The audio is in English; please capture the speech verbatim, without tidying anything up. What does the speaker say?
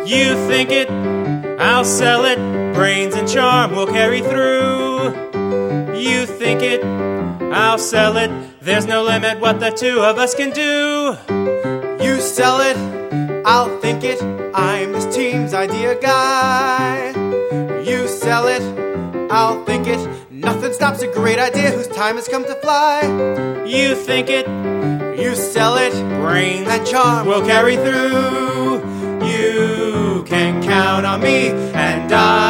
You think it, I'll sell it. Brains and charm will carry through. You think it, I'll sell it. There's no limit what the two of us can do. You sell it, I'll think it. I'm this team's idea guy. You sell it, I'll think it. Nothing stops a great idea whose time has come to fly. You think it, you sell it. Brains and charm will carry through. You can count on me, and I